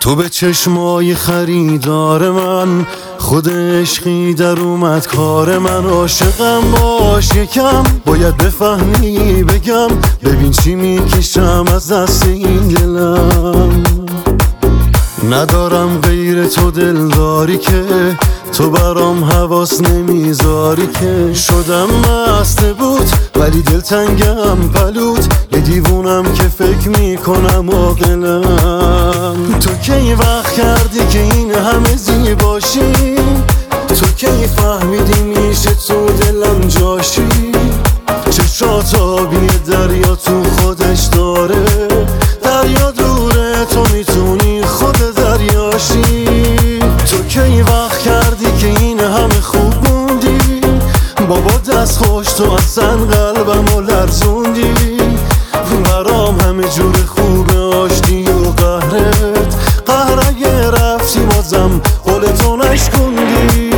تو به چشمای خریدار من، خود عشقی در اومد کار من. عاشقم باش یکم، باید بفهمی بگم، ببین چی میکشم از دست این دلم. ندارم غیر تو دلداری که تو برام حواس نمیذاری که. شدم مست بود ولی دلتنگم پلوت، یه دیوونم که فکر میکنم عاقلم. تو کی وقت کردی که این همه زیباشی؟ تو کی فهمیدی میشه تو دلم جاشی؟ چشات آبی دریا تو خودش داره، دریا دوره تو میتونی خود دریاشی. تو کی وقت کردی که این همه خوب موندی؟ بابا دست خوش تو اصلا قلبمو لرزوندی. برام همه جور خوبه آشتی و قهرت، قهر اگه رفتی بازم قولتو نشکوندی.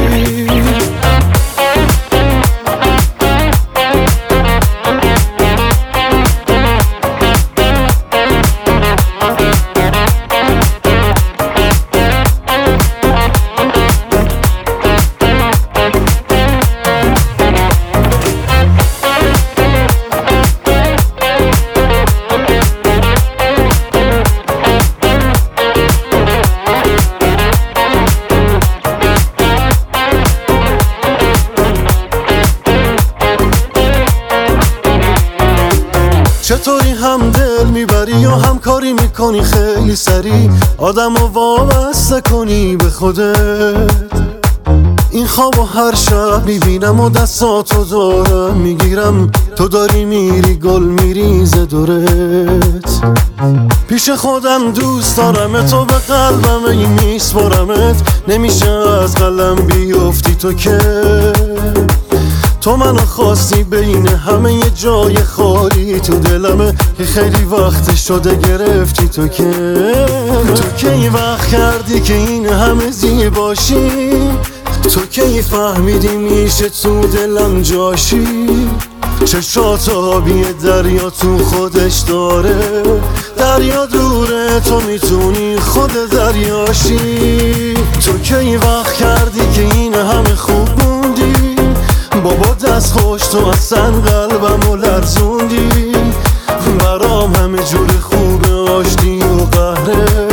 چطوری هم دل میبری یا هم کاری میکنی خیلی سری، آدمو وابسته کنی به خودت. این خوابو هر شب میبینم و دستاتو دارم میگیرم، تو داری میری گل میریزه دورت. پیش خودم دوست دارم تو، به قلبم این میسپارمت، نمیشه از قلم بیفتی تو که. تو منو خواستی بین همه یه جای خالی تو دلمه، که خیلی وقت شده گرفتی تو که. تو کی وقت کردی که این همه زیباشی؟ تو کی فهمیدی میشه تو دلم جاشی؟ چشات آبی دریا تو خودش داره، دریا دوره تو میتونی خود دریاشی. تو کی وقت کردی که این همه خوب موندی؟ بابا دست خوش تو اصلا قلبمو لرزوندی. برام همه جور خوبه آشتی و قهره،